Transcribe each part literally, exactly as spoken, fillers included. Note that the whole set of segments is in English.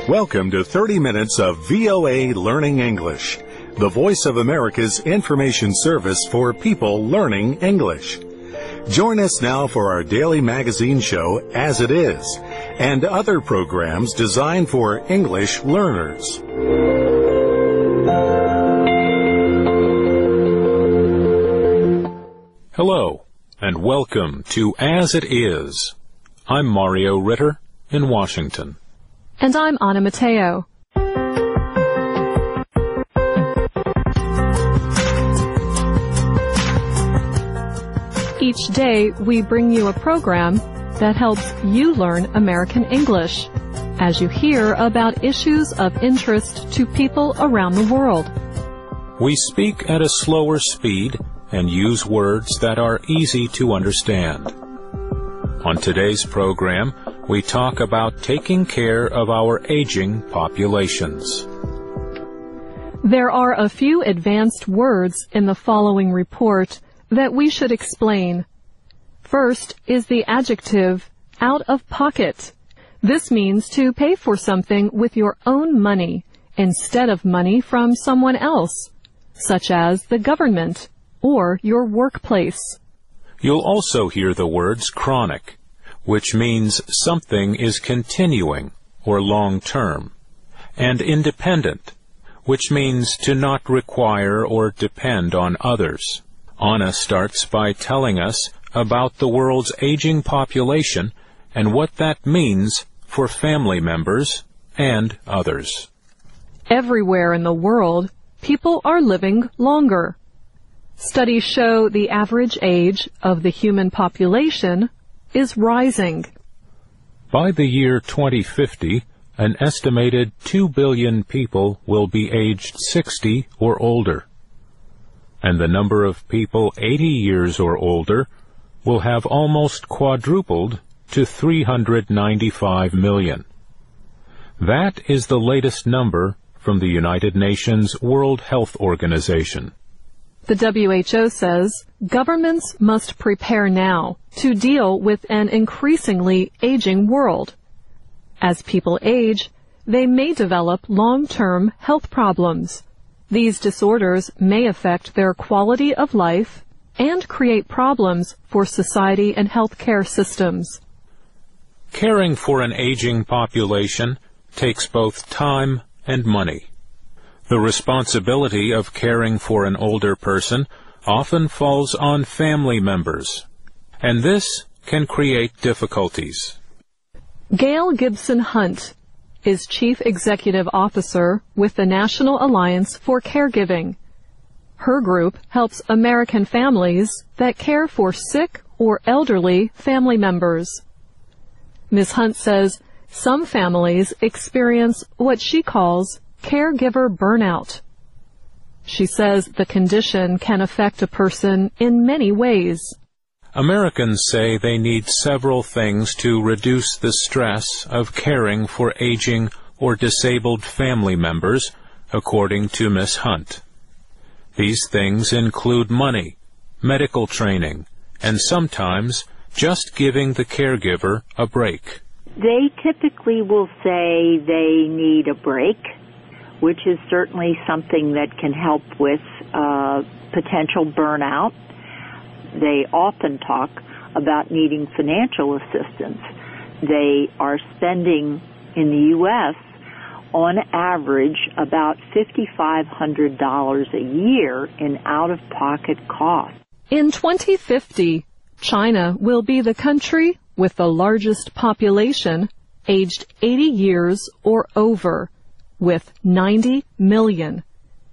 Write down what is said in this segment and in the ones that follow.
Welcome to thirty minutes of V O A Learning English, the voice of America's information service for people learning English. Join us now for our daily magazine show, As It Is, and other programs designed for English learners. Hello, and welcome to As It Is. I'm Mario Ritter in Washington. And I'm Anna Mateo. Each day, we bring you a program that helps you learn American English as you hear about issues of interest to people around the world. We speak at a slower speed and use words that are easy to understand. On today's program, we talk about taking care of our aging populations. There are a few advanced words in the following report that we should explain. First is the adjective out of pocket. This means to pay for something with your own money instead of money from someone else, such as the government or your workplace. You'll also hear the words chronic, which means something is continuing or long-term, and independent, which means to not require or depend on others. Anna starts by telling us about the world's aging population and what that means for family members and others. Everywhere in the world, people are living longer. Studies show the average age of the human population is rising. By the year twenty fifty, an estimated two billion people will be aged sixty or older, and the number of people eighty years or older will have almost quadrupled to three hundred ninety-five million. That is the latest number from the United Nations World Health Organization. The W H O says governments must prepare now to deal with an increasingly aging world. As people age, they may develop long-term health problems. These disorders may affect their quality of life and create problems for society and healthcare systems. Caring for an aging population takes both time and money. The responsibility of caring for an older person often falls on family members, and this can create difficulties. Gail Gibson Hunt is Chief Executive Officer with the National Alliance for Caregiving. Her group helps American families that care for sick or elderly family members. Miz Hunt says some families experience what she calls caregiver burnout. She says the condition can affect a person in many ways. Americans say they need several things to reduce the stress of caring for aging or disabled family members, according to Miz Hunt. These things include money, medical training, and sometimes just giving the caregiver a break. They typically will say they need a break, which is certainly something that can help with uh, potential burnout. They often talk about needing financial assistance. They are spending in the U S on average about five thousand five hundred dollars a year in out-of-pocket costs. In twenty fifty, China will be the country with the largest population aged eighty years or over, with ninety million.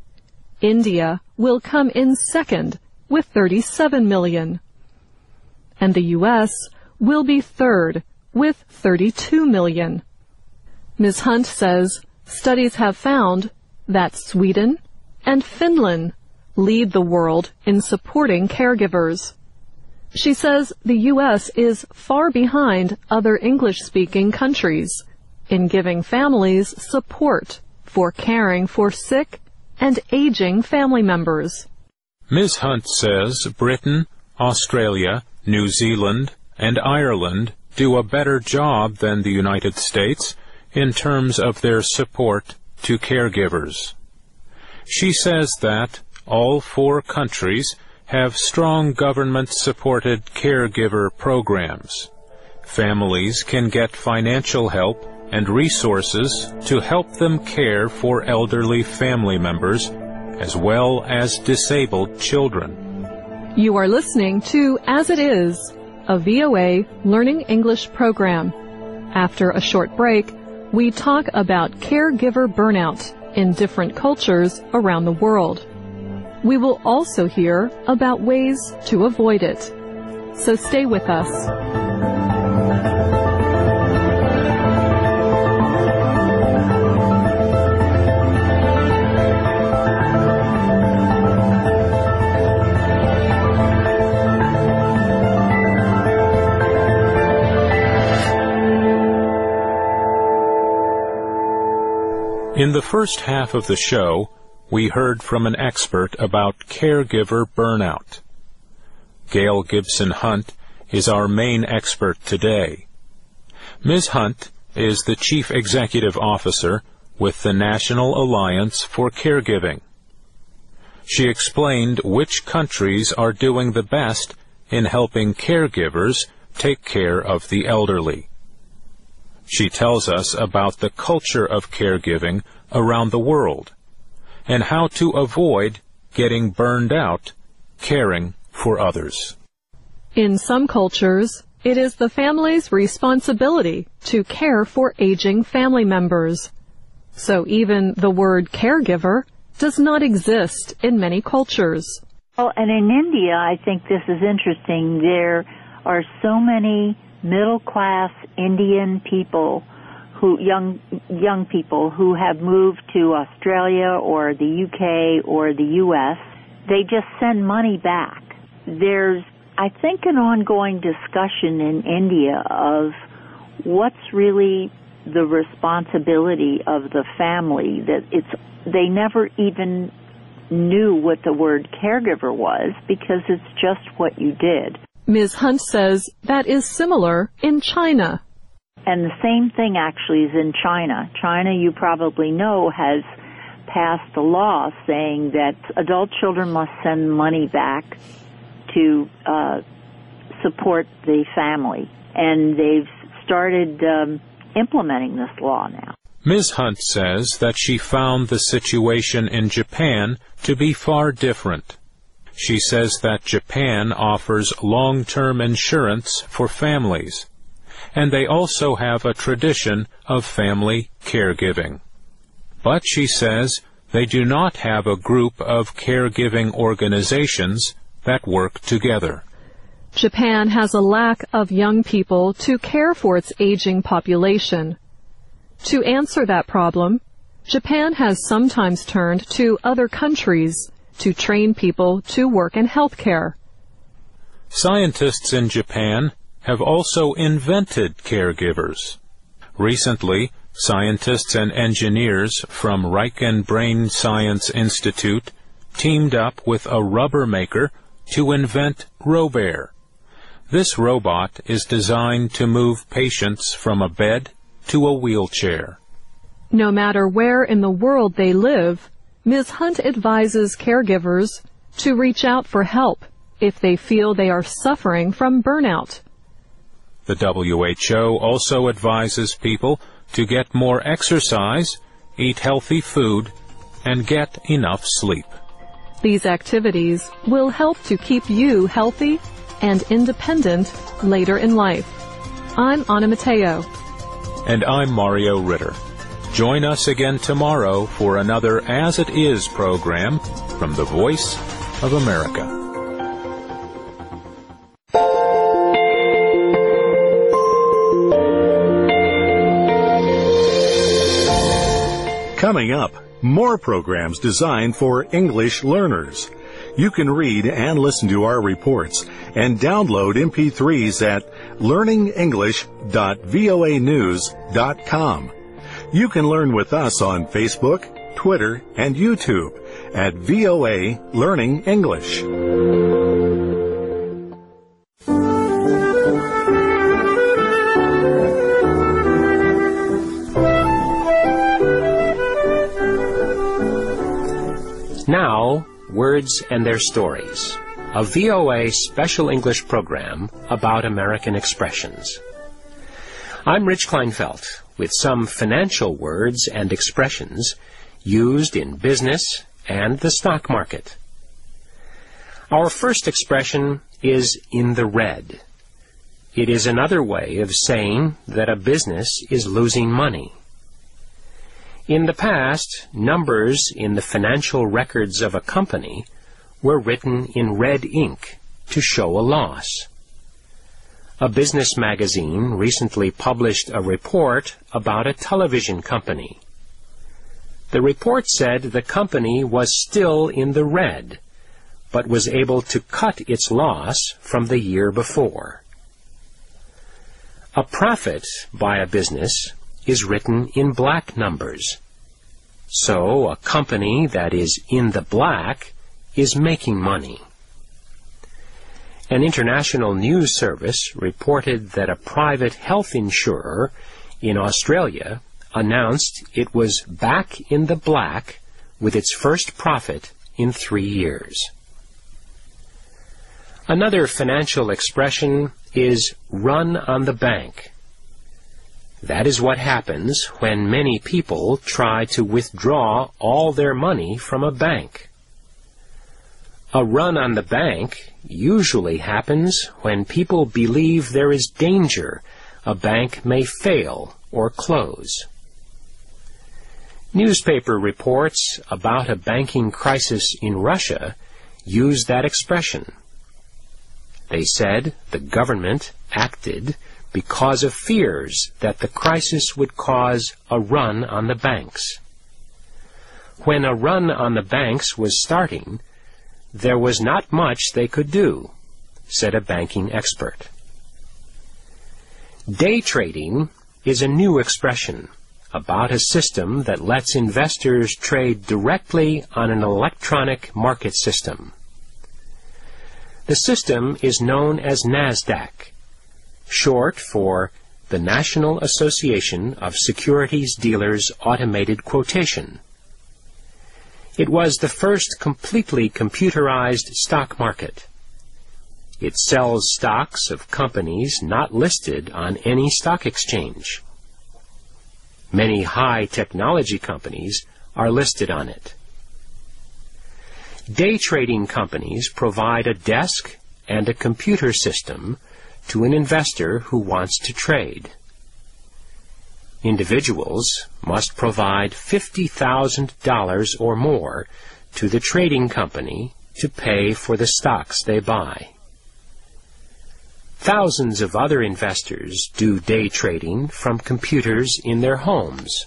India will come in second with thirty-seven million. And the U S will be third with thirty-two million. Miz Hunt says studies have found that Sweden and Finland lead the world in supporting caregivers. She says the U S is far behind other English-speaking countries in giving families support for caring for sick and aging family members. Miz Hunt says Britain, Australia, New Zealand, and Ireland do a better job than the United States in terms of their support to caregivers. She says that all four countries have strong government-supported caregiver programs. Families can get financial help and resources to help them care for elderly family members as well as disabled children. You are listening to As It Is, a V O A Learning English program. After a short break, we talk about caregiver burnout in different cultures around the world. We will also hear about ways to avoid it. So stay with us. In the first half of the show, we heard from an expert about caregiver burnout. Gail Gibson Hunt is our main expert today. Miz Hunt is the Chief Executive Officer with the National Alliance for Caregiving. She explained which countries are doing the best in helping caregivers take care of the elderly. She tells us about the culture of caregiving around the world and how to avoid getting burned out caring for others. In some cultures, it is the family's responsibility to care for aging family members. So even the word caregiver does not exist in many cultures. Well, and in India, I think this is interesting. There are so many middle-class Indian people, who young young people who have moved to Australia or the U K or the U S. They just send money back. There's, I think, an ongoing discussion in India of what's really the responsibility of the family. That it's they never even knew what the word caregiver was because it's just what you did. Miz Hunt says that is similar in China. And the same thing actually is in China. China, you probably know, has passed a law saying that adult children must send money back to uh, support the family. And they've started um, implementing this law now. Miz Hunt says that she found the situation in Japan to be far different. She says that Japan offers long-term insurance for families, and they also have a tradition of family caregiving. But she says they do not have a group of caregiving organizations that work together. Japan has a lack of young people to care for its aging population. To answer that problem, Japan has sometimes turned to other countries to train people to work in healthcare. Scientists in Japan have also invented caregivers. Recently, scientists and engineers from Riken Brain Science Institute teamed up with a rubber maker to invent Robear. This robot is designed to move patients from a bed to a wheelchair. No matter where in the world they live, Miz Hunt advises caregivers to reach out for help if they feel they are suffering from burnout. The W H O also advises people to get more exercise, eat healthy food, and get enough sleep. These activities will help to keep you healthy and independent later in life. I'm Anna Mateo. And I'm Mario Ritter. Join us again tomorrow for another As It Is program from the Voice of America. Coming up, more programs designed for English learners. You can read and listen to our reports and download M P threes at learning english dot voa news dot com. You can learn with us on Facebook, Twitter, and YouTube at V O A Learning English. Words and Their Stories, a V O A special English program about American expressions. I'm Rich Kleinfeld with some financial words and expressions used in business and the stock market. Our first expression is in the red. It is another way of saying that a business is losing money. In the past, numbers in the financial records of a company were written in red ink to show a loss. A business magazine recently published a report about a television company. The report said the company was still in the red, but was able to cut its loss from the year before. A profit by a business is written in black numbers. So a company that is in the black is making money. An international news service reported that a private health insurer in Australia announced it was back in the black with its first profit in three years. Another financial expression is run on the bank. That is what happens when many people try to withdraw all their money from a bank. A run on the bank usually happens when people believe there is danger a bank may fail or close. Newspaper reports about a banking crisis in Russia use that expression. They said the government acted because of fears that the crisis would cause a run on the banks. When a run on the banks was starting, there was not much they could do, said a banking expert. Day trading is a new expression about a system that lets investors trade directly on an electronic market system. The system is known as NASDAQ, short for the National Association of Securities Dealers Automated Quotation. It was the first completely computerized stock market. It sells stocks of companies not listed on any stock exchange. Many high technology companies are listed on it. Day trading companies provide a desk and a computer system to an investor who wants to trade. Individuals must provide fifty thousand dollars or more to the trading company to pay for the stocks they buy. Thousands of other investors do day trading from computers in their homes.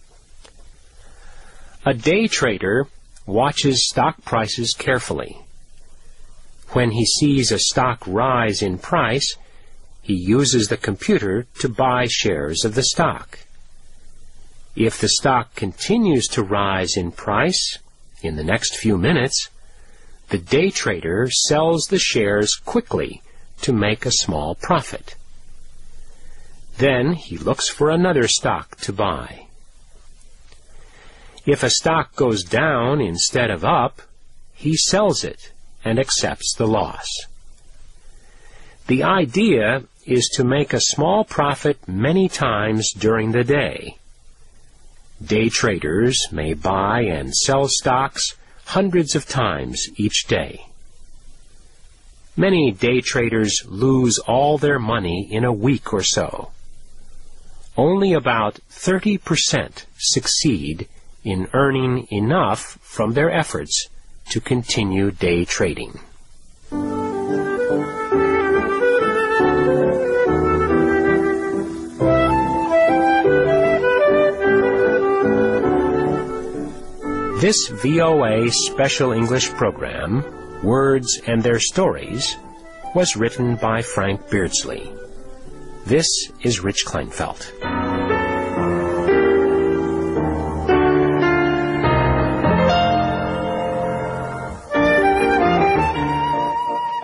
A day trader watches stock prices carefully. When he sees a stock rise in price, he uses the computer to buy shares of the stock. If the stock continues to rise in price in the next few minutes, the day trader sells the shares quickly to make a small profit. Then he looks for another stock to buy. If a stock goes down instead of up, he sells it and accepts the loss. The idea is to make a small profit many times during the day. Day traders may buy and sell stocks hundreds of times each day. Many day traders lose all their money in a week or so. Only about thirty percent succeed in earning enough from their efforts to continue day trading. This V O A Special English program, Words and Their Stories, was written by Frank Beardsley. This is Rich Kleinfeld.